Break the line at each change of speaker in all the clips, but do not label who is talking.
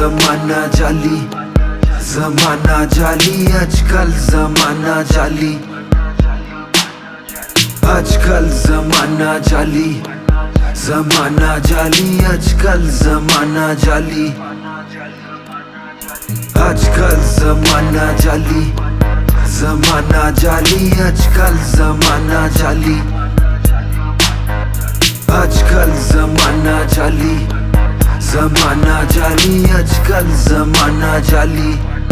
जमाना जाली, जमाना जाली, आजकल जमाना जाली, आजकल जमाना जाली, जमाना जाली, आजकल जमाना जाली, आजकल जमाना जाली, जमाना जाली, आजकल जमाना जाली, आजकल जमाना जाली, जमाना जाली, आजकल जमाना जाली,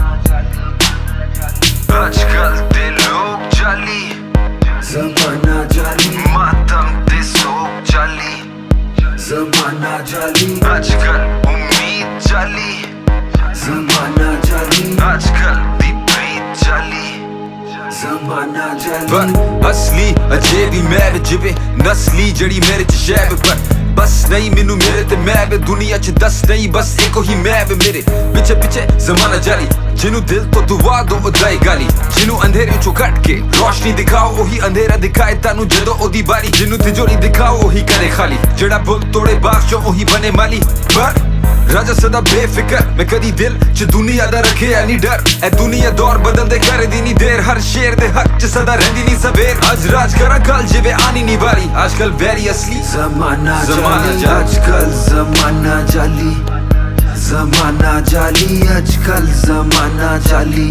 आजकल दे लोग जाली, जमाना जाली, मातम दे सोग जाली, जमाना जाली, आजकल उम्मीद जाली, जमाना जाली, आजकल दी प्रीत जाली, जमाना जाली। पर असली अजे भी मैं वे जिवे नस्ली जड़ी मेरे च शैब पर बस नहीं मैनू मेरे ते मैं वे दुनिया च दस नहीं बस एको ही मैं वे मेरे पिछे पिछे जमाना जाली जिनू दिल तो दुआ दो उदाई गाली जिनू अंधेरे चो कट के रोशनी दिखाओ ओही अंधेरा दिखाए तानू जदों ओदी बारी जिनू तिजोरी दिखाओ ओही करे खाली जड़ा बुल तोड़े बाग चो ओही बने माली पर राजा सदा बेफिकर मैं कदी दिल च दुनिया दा रखे नहीं डर ए दुनिया दौर बदल दे करे दी नहीं देर हर शेर दे हक च सदा रहंदी नहीं सवेर आज राज करा कल जिवे आनी नहीं बारी आजकल वेरी असली जमाना जाली आजकल जमाना जाली जमाना जाली आजकल जमाना जाली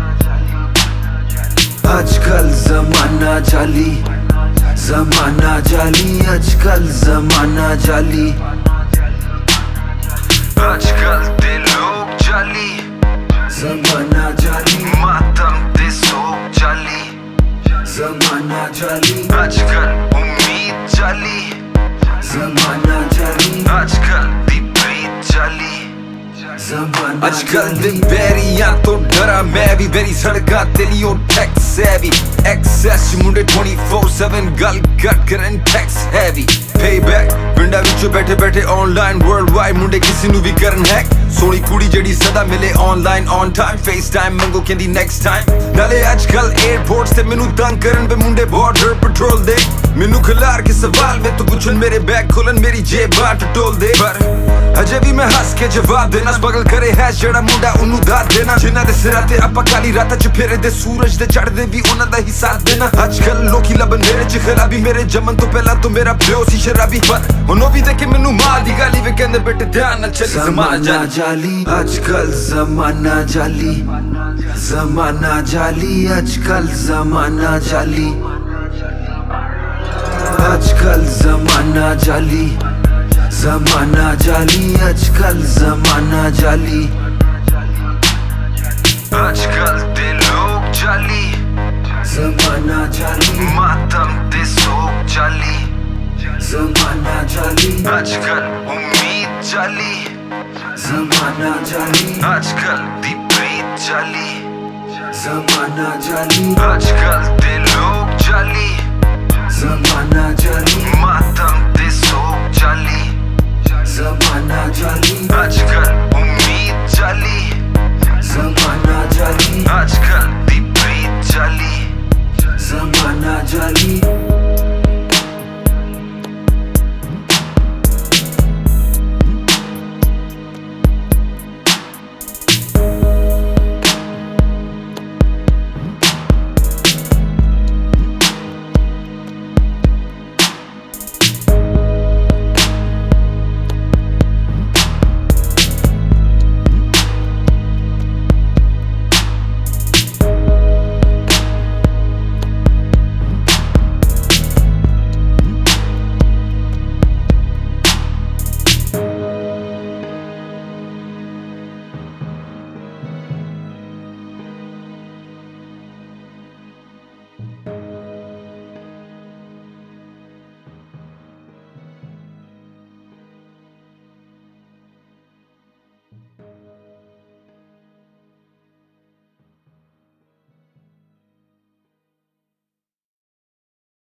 आजकल जमाना जाली जमाना जाली आजकल जमाना जाली आजकल दे लोग जाली जमाना जाली मातम दे सोग जाली जमाना जाली आजकल उम्मीद जाली जमाना जाली आजकल दी प्रीत जाली आजकल दे बैरियां तो डरा मैं भी बेरी सड़का तेरी ओ टैक्स हैवी एक्सेस मुंडे 24/7 गल कट करन टैक्स हैवी पेबैक पिंडा विच बैठे बैठे ऑनलाइन वर्ल्ड वाइड मुंडे किसी नु भी करन हैक सोनी कुड़ी जड़ी सदा मिले online on time face time मंगो कहंदी नेक्स्ट टाइम नाले आजकल एयरपोर्ट से मेनू तंग करन बे मुंडे बॉर्डर पेट्रोल दे मेनू खिलार के सवाल में तो पूछन मेरे बैग खोलन मेरी जेब बाट टोल दे पर अजे भी मैं हंस के जवाब देना स्ट्रगल करे है जड़ा मुंडा उन्नू दाद देना जिन्हां दे सिरां ते आपां काली रातां च फेरे दे सूरज दे चढ़दे भी उन्हां दा ही साथ देना आजकल लोकी लबन मेरे च खराबी मेरे जमन तो पहला तो मेरा प्यो सी शराबी पर हुण भी देखे मैनू मार दी गाली वे कहंदे बेटे ध्यान नाल चली जमाना जाली आजकल जमाना जाली जमाना जाली आजकल जमाना जाली आजकल जमाना जाली जमाना जाली आजकल जमाना जाली आजकल दे लोग जाली जमाना जाली मातम दे सोग जाली जमाना जाली आजकल उम्मीद जाली जमाना जाली आजकल दी प्रीत जाली जमाना जाली आजकल दे लोग जाली जमाना जाली